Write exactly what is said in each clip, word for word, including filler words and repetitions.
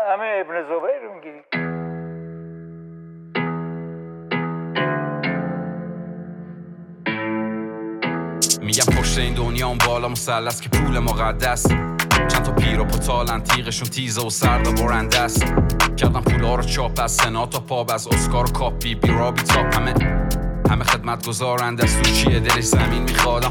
همه ابن زبیر رو میگیری. میگم پشت این دنیا اون بالا مثلث که پول مقدس، چند تا پیر و پتالن تیغشون تیزه و سرد و برنده است. کردم پولا رو چاپ از سنا تا پاب، از اسکار و کاپی بیرا بی تاپ، همه همه خدمت گذارن دستوچیه دلش زمین میخوادم.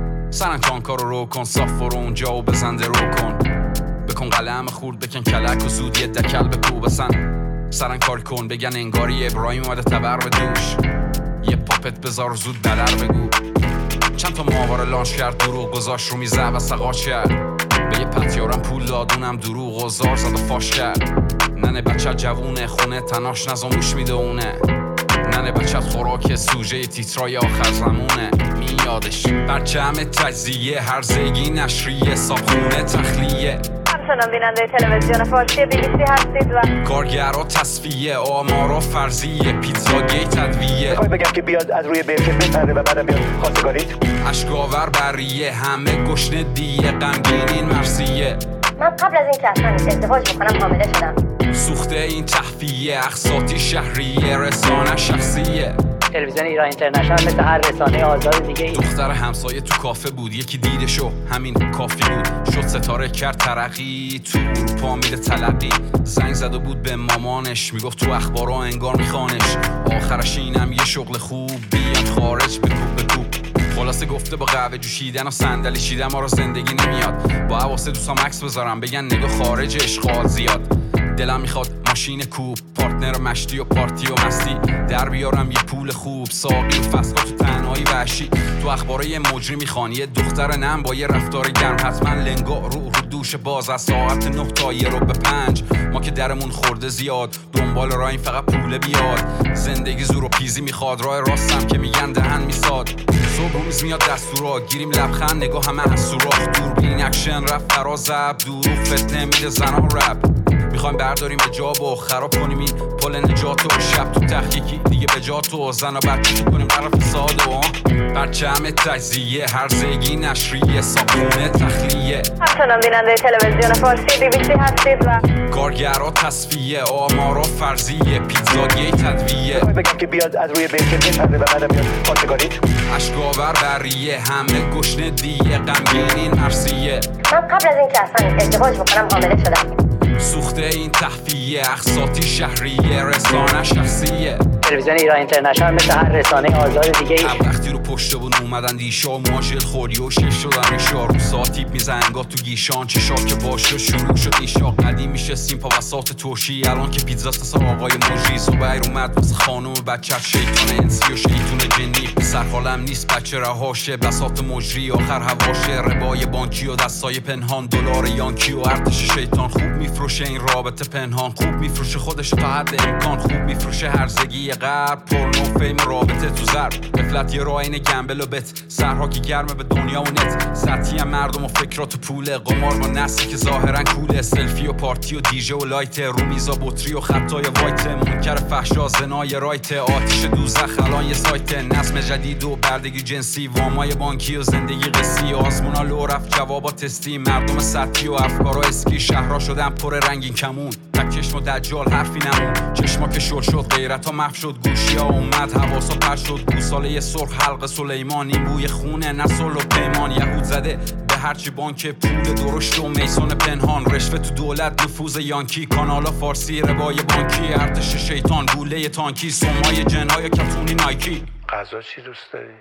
سرنگان رو رو کن، صاف برو اونجا و بزنده رو کن، بکن قلم خورد بکن کلک و زود یه دکل بکو بسن. سرنگ کار کن بگن انگاری ابراهیم اومده تبر به دوش، یه پاپت بذار زود دلر بگو. چند تا ماهواره لانش کرد دروغ گذاشت رو میزه و سقاش کرد، به یه پتیارم پول دادونم دروغ و زار زد و فاش کرد. ننه بچه جوونه خونه تناش نزاموش میدونه، ننه بچه خوراک سوژه تیترای آخر زمونه. میادش برچم تجزیه هرزگی نشریه صابخونه تخلیه. همچنان بیننده تلویزیون فارسی بی بی سی هستید و کارگرها تصفیه آمارا فرضیه پیتزا گیت ادویه. میخوای بگم که بیاد از روی برکت بپره و بعدم بیاد خواستگاریت؟ اشکاور بریه همه گشنه دیه غمگینین مرسیه. من قبل از این که اصلا ازدواج بکنم حامله شدم. سوخته این تخفیه اقساطی شهریه رسانه شخصیه. تلویزیون ایران اینترنشنال مثل هر رسانه آزاد دیگه ای. دختر همسایه تو کافه بود یکی دیدشو همین کافی بود، شد ستاره کرد ترقی تو اروپا میره تلقی. زنگ زده بود به مامانش میگفت تو اخبارا انگار میخوانش، آخرش اینم یه شغل خوب بیان خارج بکوب بکوب. خلاصه گفته با قهوه جوشیدن و صندلی چیدن ما رو زندگی نمیاد، با واسه دوستام عکس بذارم بگن نگاه خارج اشغال زیاد. دلم میخواد ماشین کوب پارتنر مشتی و پارتی و مستی، در بیارم یه پول خوب ساقی و فسقا تو تنهایی وحشی. تو اخبارای مجری میخوان یه دختر نم با یه رفتار گرم، حتما لنگا رو رو دوش باز از ساعت نه تا یه رو به پنج. ما که درمون خورده زیاد دنبال راه این فقط پول بیاد، زندگی زور و پیزی میخواد راه راستم که میگن دهن میساد. صبح روز میاد دستورا گیریم لبخند نگاه همه از سوراخ، دوربین اکشن رفت فراز زب دروغ فتنه میده زنان رپ. میخوایم برداریم اجاب و خراب کنیم این پل نجات و شب تو تحقیقی دیگه به جات و زن و بچه کنیم طرف ساده و برچم تجزیه هرزگی نشریه صابخونه تخلیه. همچنان بیننده تلویزیون فارسی بی بی سی هستید و کارگرها تصفیه آمارا فرضیه پیتزا گیت ادویه. میخوای بگم که بیاد از روی برکت بپره و بعدم بیاد خواستگاریت؟ اشکاور بریه همه گشنه دیه غمگینین مرسیه. من قبل از این که اصلا ازدواج بکنم حامله شدم. سوخته این تخفیه اقساطی شهریه رسانه شخصیه. تلویزیون ایران اینترنشنال مثل هر رسانه آزاد دیگه ای. هم وقتی رو پشت بون اومدن دیشا ماژل خوری و شش شدن ایشا رو ساتیب میزنگا تو گیشان چشا که باشه شروع شد ایشا. قدیم میشه سیمپا وسط ترشی الان که پیتزاست اصلا آقای مجری. صبح اومد واسه خانم بچه شیطان انسی و شیطون جنی، سر حالم نیست بچه رهاشه بساط مجری آخر هواشه. ربای بانکی و دستای پنهان دلار یانکی و ارتش شیطان خوب میفروشه این رابطه پنهان، خوب میفروشه خودش تا حد امکان، خوب میفروشه هرزگی غرب پرنو فیم رابطه تو ضرب. قفلت یه راین گمبل و بت سرها که گرمه به دنیا و نت، سطحی مردم و فکرات و پوله قمار با نسلی که ظاهرا کوله. سلفی و پارتی و دیجه و لایت رو میزا بطری و خطای وایت، منکر فحشا زنای رایت آتیش دوزخ الان یه سایت. نظم جدید و بردگی جنسی وامای بانکی و زندگی قصی، آزمونا لو رفت جوابا تستی، مردم سطحی و افکارا اسکی، شهرها شدن پر رنگین کمون، تک چشم و دجال حرفی نمون، چشما که شل شد غیرت ها محو شد، گوشی ها اومد حواسا پر شد، گوساله سرخ حلق سلیمان، این بوی خونه نسل و پیمان. یهود زده به هرچی بانک پول درشت و میسون پنهان، رشوه تو دولت نفوذ یانکی، کانالا فارسی ربای بانکی، ارتش شیطان گوله تانکی، سمای جنهای کتونی نایکی. غذا چی دوست داری؟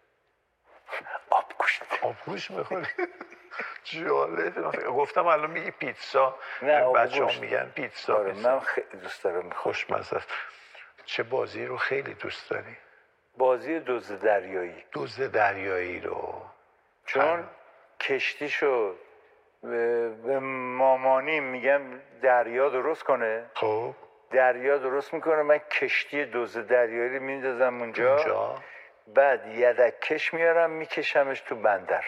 آبگوشت. آبگوشت میخوری؟ جالب. گفتم الان میگی پیتزا، نه بچه ها میگن پیتزا. آره من خیلی دوست دارم. خوشمزه است. چه بازی رو خیلی دوست داری؟ بازی دوز دریایی. دوز دریایی رو چون هم. کشتیشو به, به مامانی میگم دریا درست کنه، خب دریا درست میکنه، من کشتی دوز دریایی رو میندازم اونجا, اونجا. بعد یدک کش میارم میکشمش تو بندر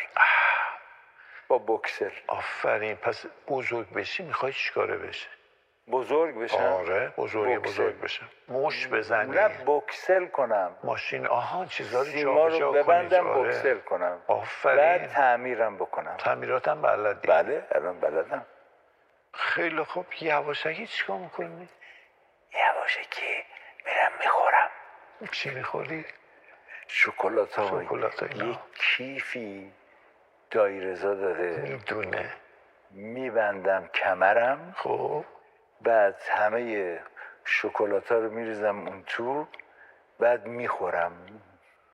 با بوکسر. آفرین. پس بزرگ بشی میخوای چیکاره بشه؟ بزرگ بشم؟ آره بزرگ بوکسل. بزرگ بشم. موش بزنی؟ نه بوکسل کنم، ماشین آها چیزا رو سیما جابجا رو کنی. ببندم آره. بوکسل کنم، آفرین. بعد تعمیرم بکنم. تعمیراتم بلدی؟ بله الان بلدم. خیلی خوب. یواشکی چیکار میکنی؟ یواشکی میرم میخورم. چی میخوری؟ شکلات ها. شکلات اینا. یک کیفی دایرزا داده، میدونه. میبندم کمرم، خب بعد همه شکلات ها رو میریزم اون تو، بعد میخورم.